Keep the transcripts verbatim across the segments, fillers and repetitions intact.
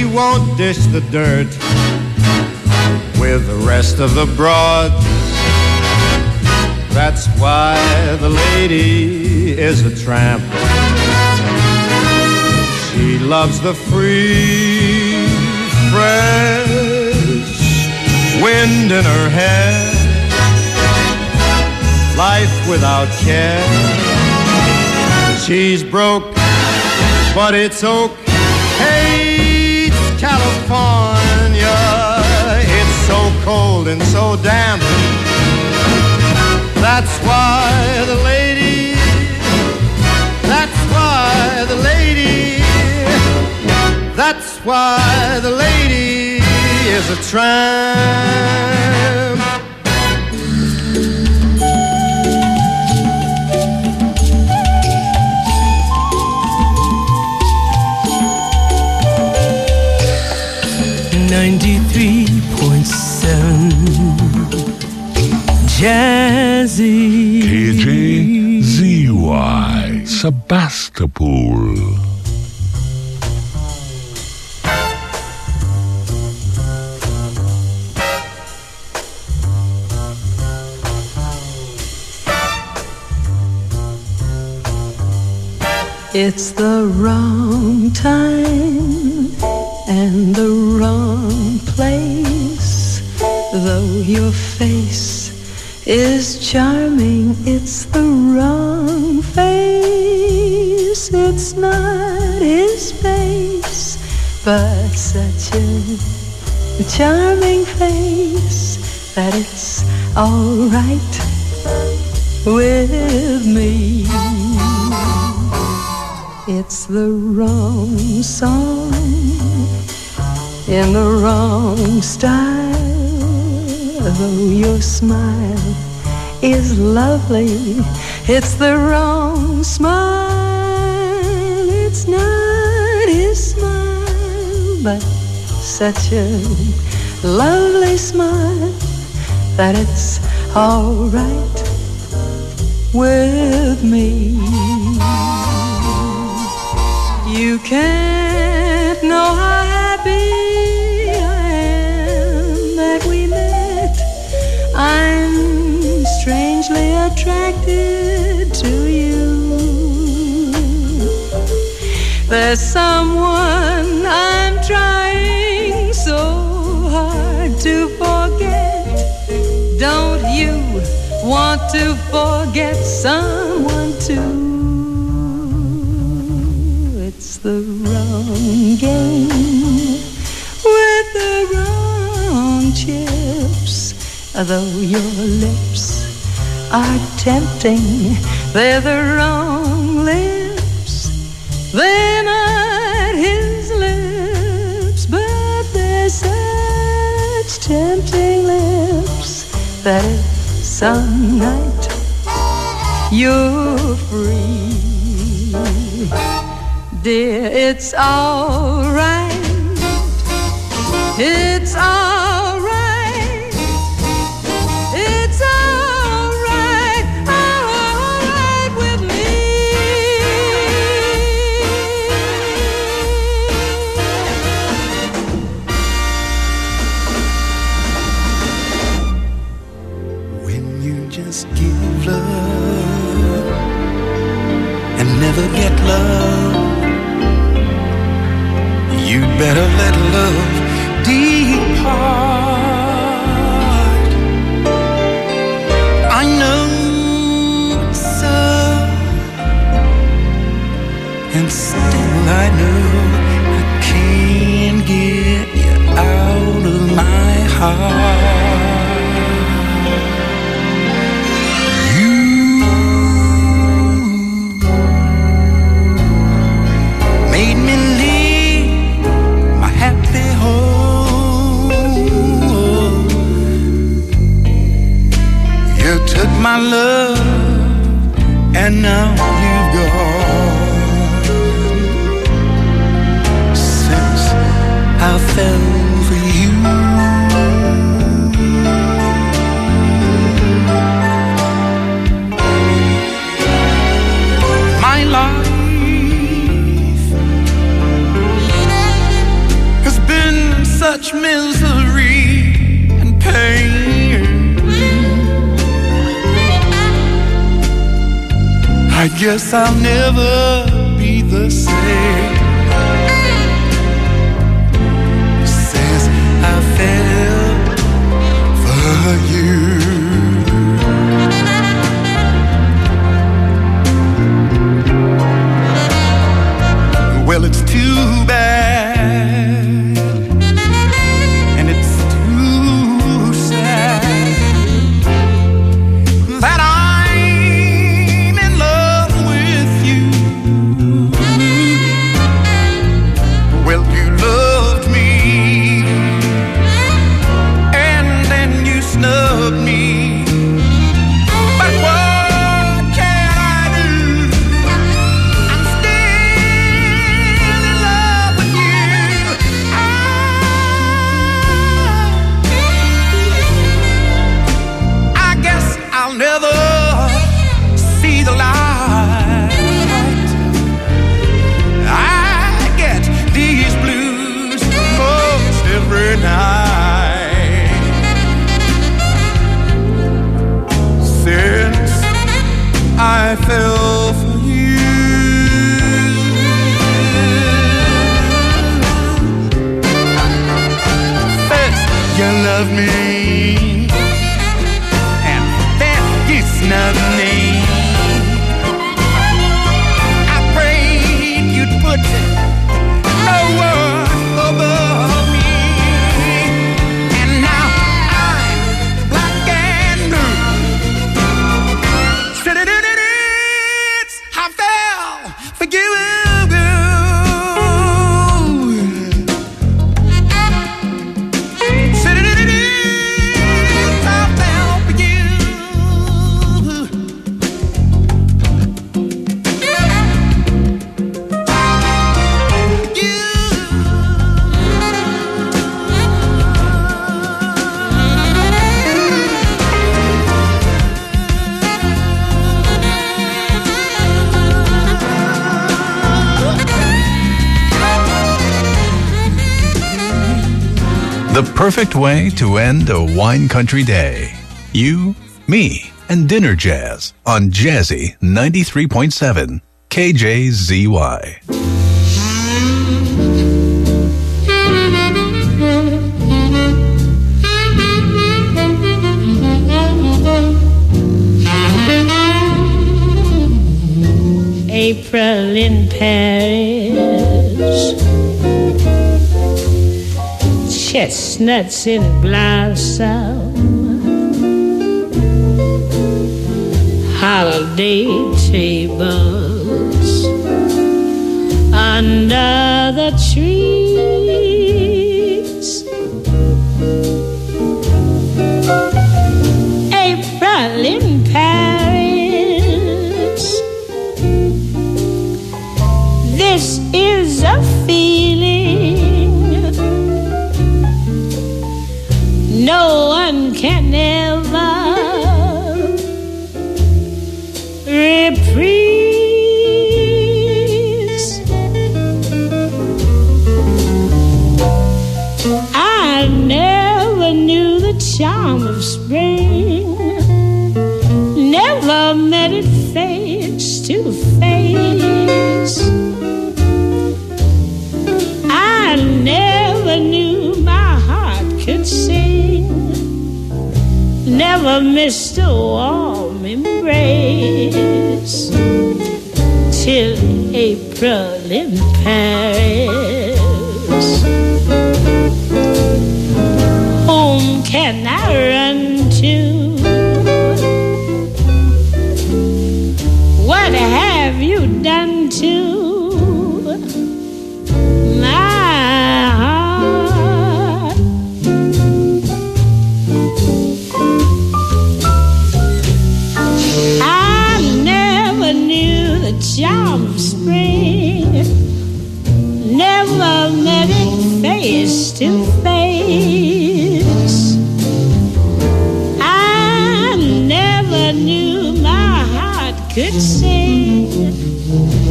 won't dish the dirt with the rest of the broad. That's why the lady is a tramp. She loves the free, fresh wind in her hair, life without care. She's broke, but it's okay. It's California. It's so cold and so damp. That's why the lady, that's why the lady, that's why the lady is a tramp. ninety-three point seven Jazzy K J Z Y Sebastopol. It's the wrong time and the wrong place. Though your face is charming, it's the wrong face. It's not his face, but such a charming face that it's all right with me. It's the wrong song in the wrong style. Though your smile is lovely, it's the wrong smile. It's not his smile, but such a lovely smile that it's all right with me. You can't know how happy I am that we met. I'm strangely attracted to you. There's someone I'm trying so hard to forget. Don't you want to forget someone too? It's the wrong game with the wrong chips. Though your lips are tempting, they're the wrong lips. They're not his lips, but they're such tempting lips that if some night you're free, dear, it's all right. It's all right. It's all right. All right with me. When you just give love and never get love, you'd better let love depart. I know so, and still I know I can't get you out of my heart. You made me leave my happy home. You took my love and now you've gone. Since I fell for you, my life has such misery and pain. I guess I'll never be the same. Says I fell for you. Well, it's too bad, and it's too sad that I'm in love with you. Well, you loved me, and then you snubbed me. But what can I do? I'm still in love with you. I, I guess I'll never see the light. I get these blues most every night since I fell for you. First you loved me, and then you snubbed me. I prayed you'd put no one above me, and now I'm black and blue. It's I fell for you. I fell for you. The perfect way to end a wine country day. You, me, and dinner jazz on Jazzy ninety-three point seven K J Z Y. April in Paris, chestnuts in blossom, holiday tables under the trees. April in Paris, this is a feeling no one can ever reprise. I never knew the charm of spring, never met it face to face. I never knew my heart could sing, never missed a warm embrace till April in Paris. Whom can I run to? What have you done to my heart? I never knew the charm of spring, never met it face to face. I never knew my heart could sing,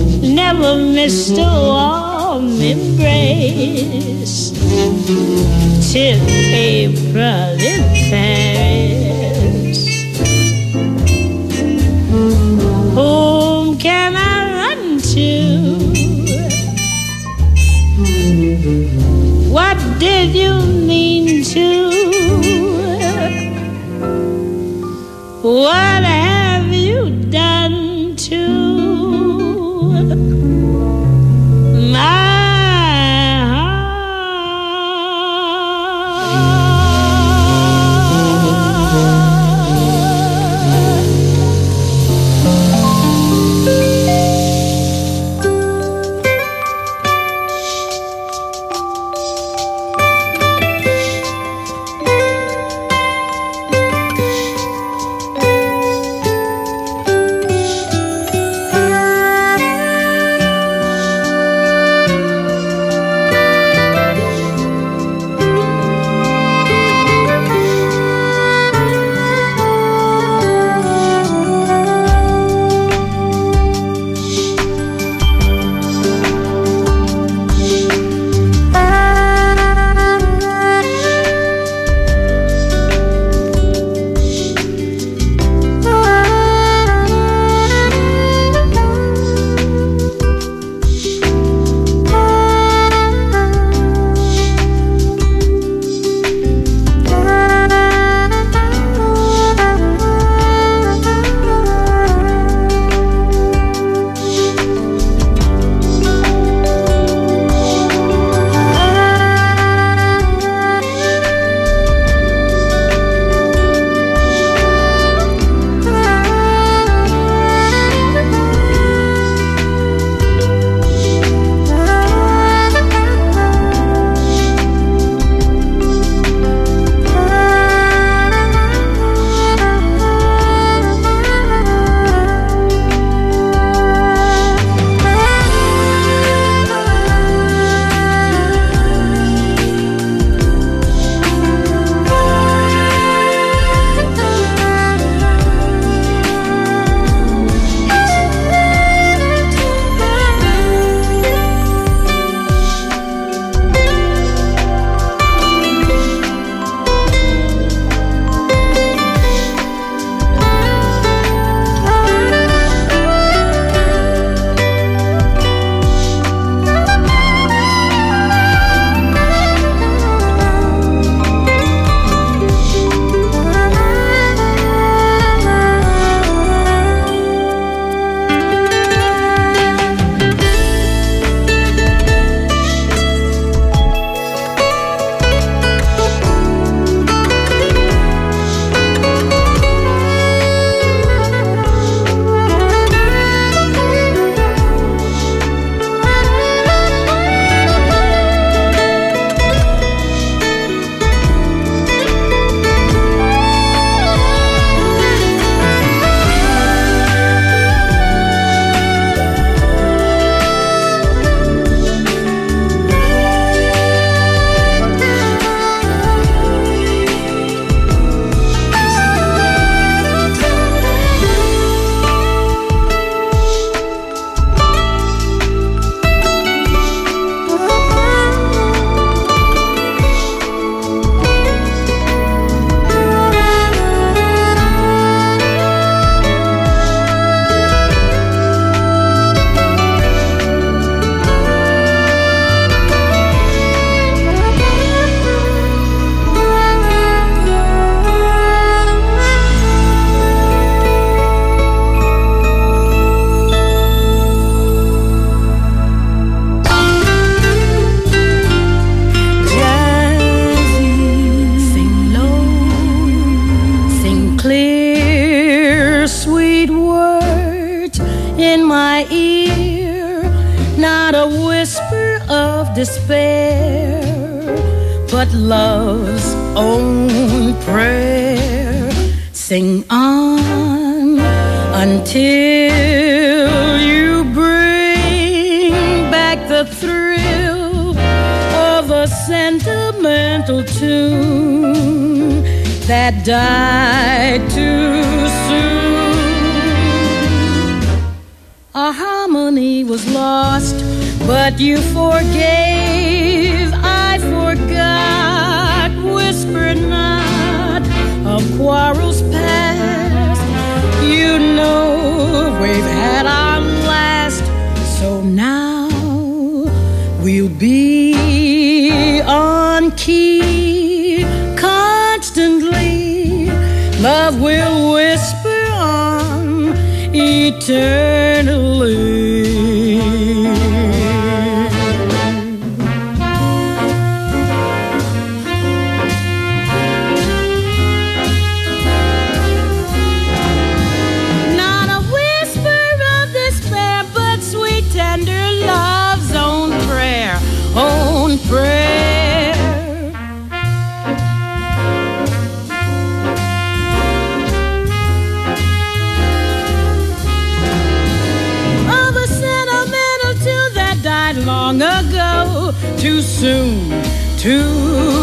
never missed a warm embrace till April in Paris. Whom can I run to? What did you mean to? What have you done to my despair, but love's own prayer. Sing on until you bring back the thrill of a sentimental tune that died too soon. Our harmony was lost, but you forgave, I forgot. key, on key, constantly. Love will whisper on eternally. Prayer. Of a sentimental tune that died long ago, too soon, too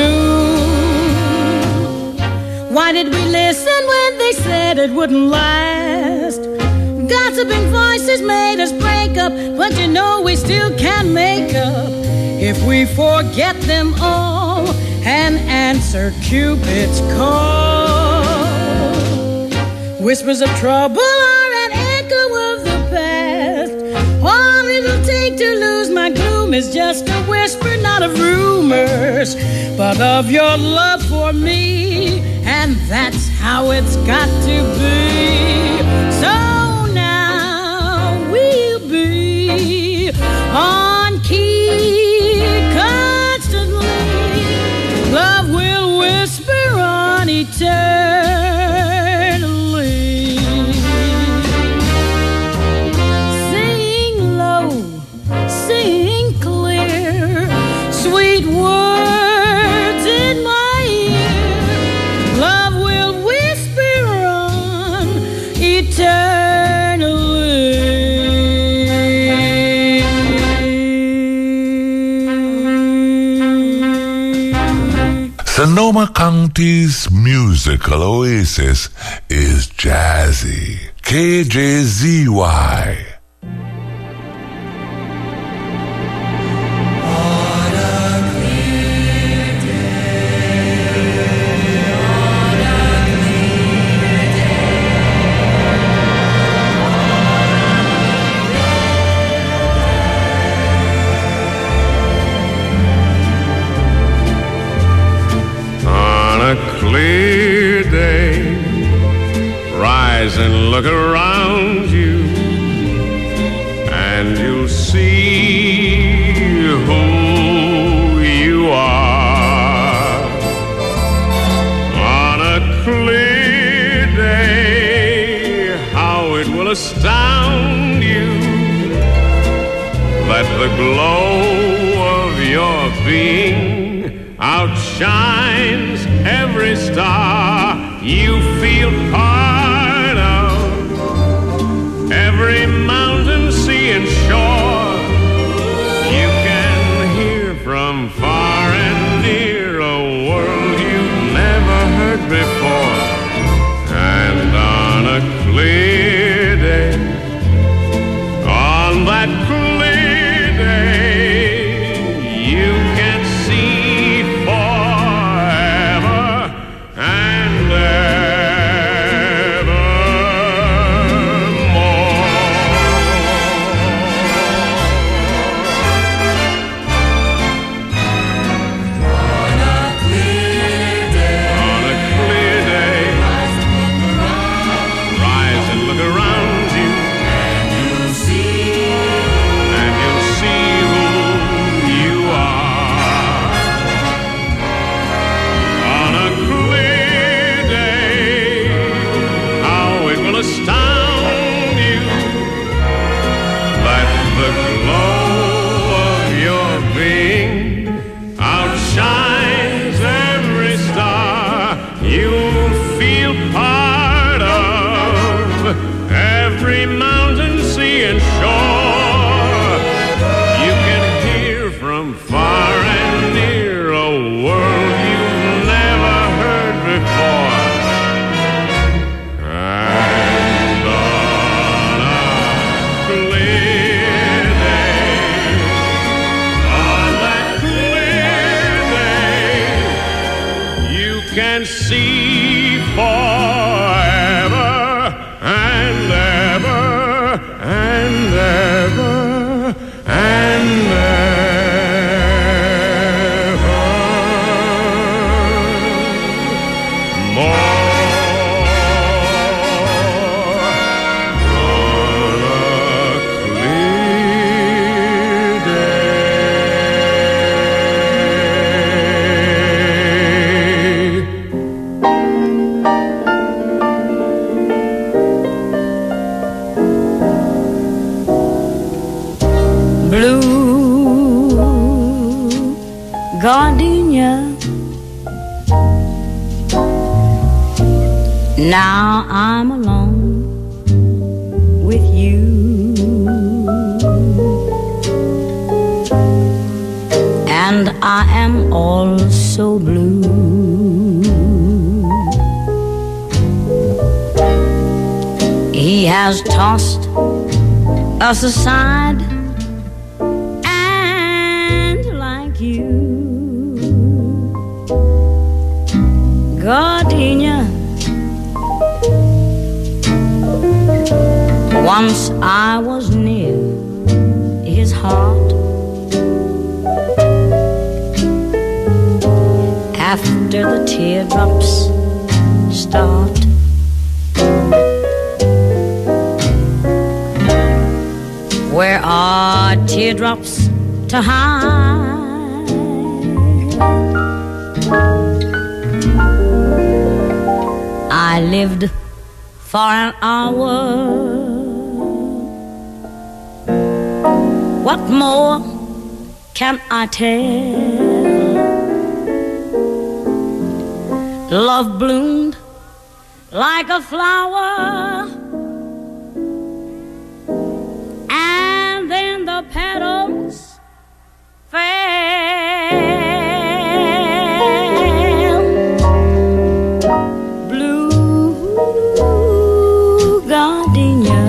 soon. Why did we listen when they said it wouldn't last? Gossiping voices made us break up, but you know we still can make up if we forget them all and answer Cupid's call. Whispers of trouble are an echo of the past. All it'll take to lose my gloom is just a whisper, not of rumors, but of your love for me. And that's how it's got to be. So now we'll be on key constantly. Love will whisper on eternally. Sing low, sing clear, sweet words in my ear. Love will whisper on eternally. Sonoma County's musical oasis is Jazzy. K J Z Y. Clear day, rise and look around you, and you'll see who you are. On a clear day, how it will astound you that the glow of your being outshines every star you feel part of, every mountain, sea, and shore. You can hear from far and near a world you've never heard before. And on a clear day, on that clear day, you can see see forever and ever and ever and ever. gardenia. Now I'm alone with you, and I am all so blue. He has tossed us aside, and like you, gardenia, once I was near his heart. After the teardrops start, where are teardrops to hide? I lived for an hour. What more can I tell? Love bloomed like a flower, and then the petals fell. Blue gardenia,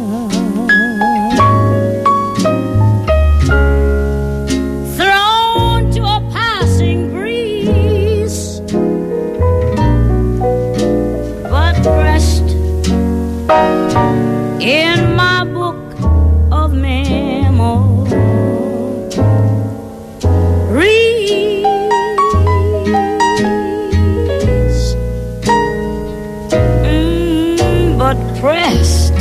thrown to a passing breeze, but pressed in my book of memories. Mm, but pressed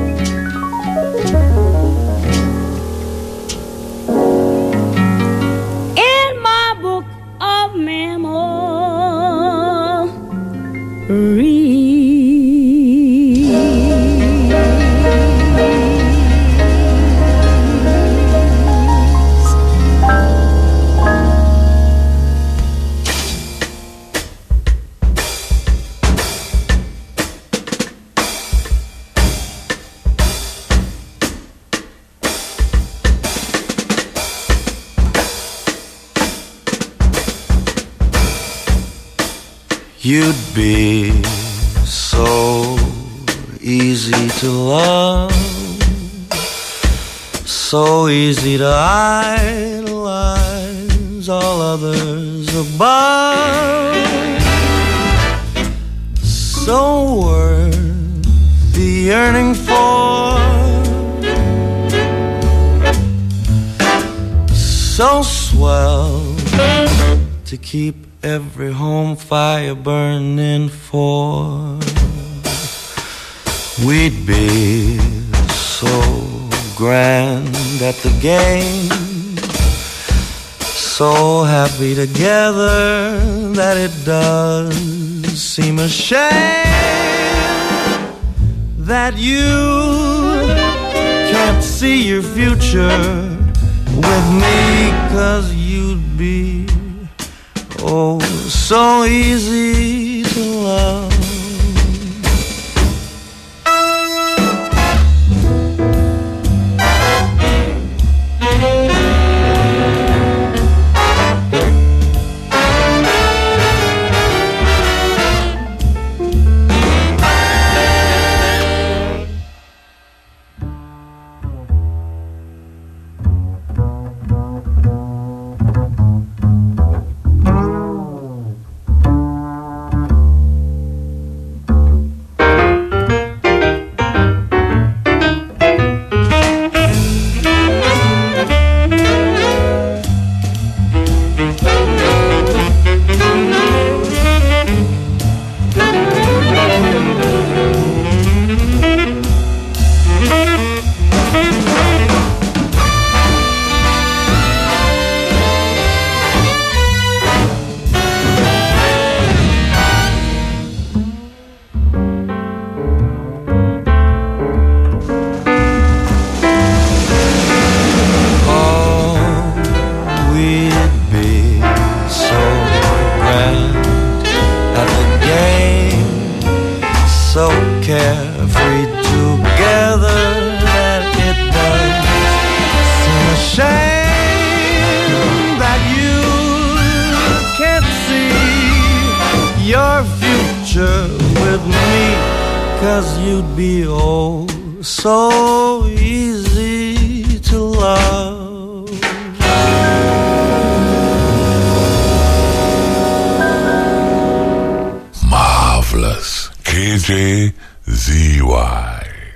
in my book of memories. You'd be so easy to love, so easy to idolize all others above, so worth the yearning for, so swell to keep every home fire burning for. We'd be so grand at the game, so happy together that it does seem a shame that you can't see your future with me, 'cause you'd be oh, so easy to love. 'cause you'd be oh so easy to love. Marvelous. K J Z Y.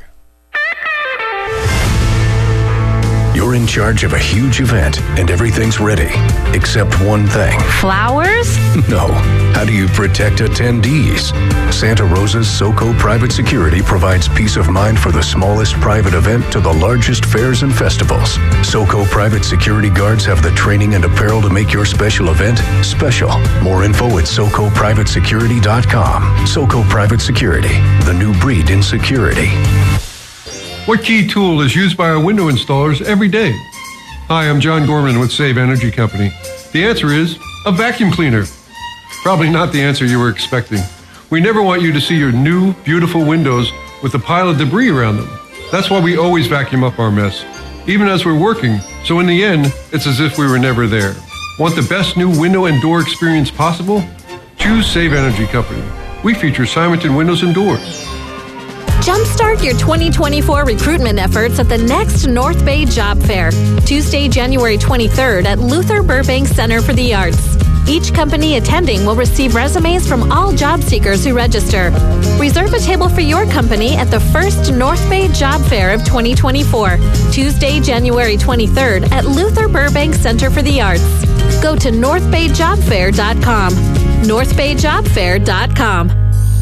You're in charge of a huge event and everything's ready, except one thing. Flowers? No. How do you protect attendees? Santa Rosa's SoCo Private Security provides peace of mind for the smallest private event to the largest fairs and festivals. SoCo Private Security guards have the training and apparel to make your special event special. More info at soco private security dot com. SoCo Private Security, the new breed in security. What key tool is used by our window installers every day? Hi, I'm John Gorman with Save Energy Company. The answer is a vacuum cleaner. Probably not the answer you were expecting. We never want you to see your new, beautiful windows with a pile of debris around them. That's why we always vacuum up our mess, even as we're working, so in the end, it's as if we were never there. Want the best new window and door experience possible? Choose Save Energy Company. We feature Simonton windows and doors. Jumpstart your twenty twenty-four recruitment efforts at the next North Bay Job Fair, Tuesday, January twenty-third at Luther Burbank Center for the Arts. Each company attending will receive resumes from all job seekers who register. Reserve a table for your company at the first North Bay Job Fair of twenty twenty-four, Tuesday, January twenty-third at Luther Burbank Center for the Arts. Go to north bay job fair dot com. north bay job fair dot com.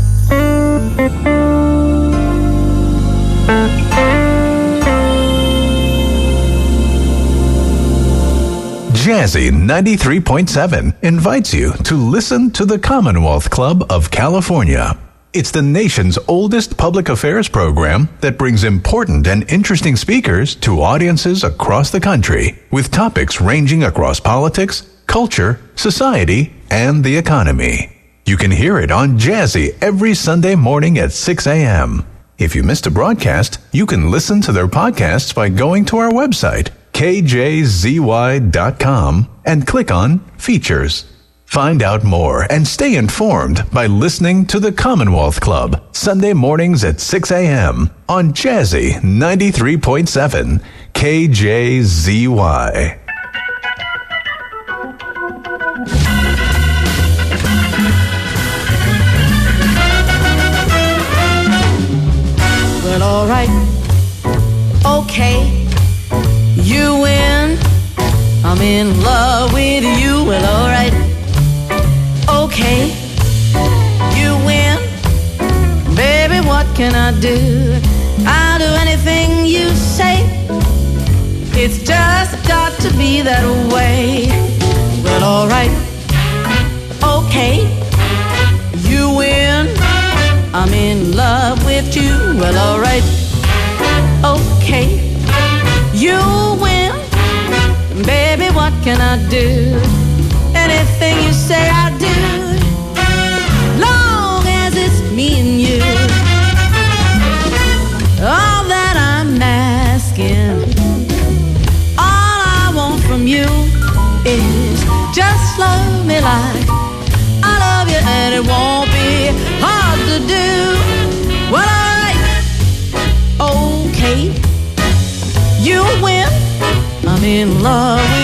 Jazzy ninety-three point seven invites you to listen to the Commonwealth Club of California. It's the nation's oldest public affairs program that brings important and interesting speakers to audiences across the country with topics ranging across politics, culture, society, and the economy. You can hear it on Jazzy every Sunday morning at six a.m. If you missed a broadcast, you can listen to their podcasts by going to our website, k j z y dot com, and click on Features. Find out more and stay informed by listening to the Commonwealth Club, Sunday mornings at six a.m. on Jazzy ninety-three point seven K J Z Y. Well, all right, okay, you win. I'm in love with you. Well, all right, okay, you win. Baby, what can I do? I'll do anything you say. It's just got to be that way. Well, all right, okay, you win. I'm in love with you. Well, all right, okay, you win. Baby, what can I do? Anything you say I do, long as it's me and you. All that I'm asking, all I want from you is just love me like I love you, and it won't be hard to do. Well, alright, okay, you win. I'm in love with